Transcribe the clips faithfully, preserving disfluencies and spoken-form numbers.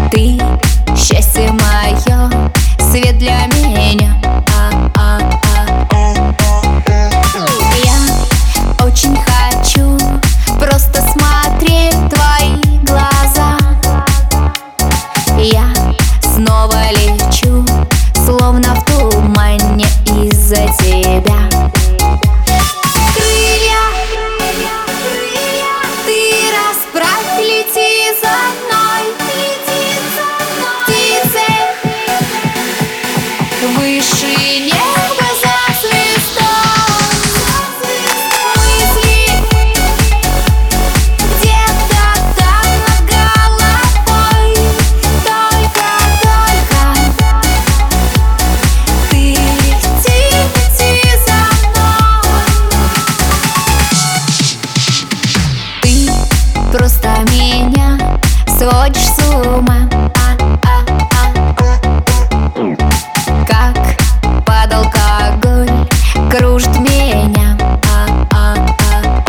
Ты счастье мое, свет для меня. Я очень хочу просто смотреть в твои глаза. Я снова лечу, словно в тумане из-за тебя. Крылья, ты расправь, лети за мной, птицы, выше неба за звездой. Мысли где-то там над головой. Только, только ты лети, лети за мной. Ты просто меня сводишь с ума. Как под алкоголь кружит меня.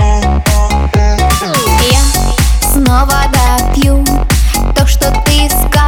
Я снова допью то, что ты сказал.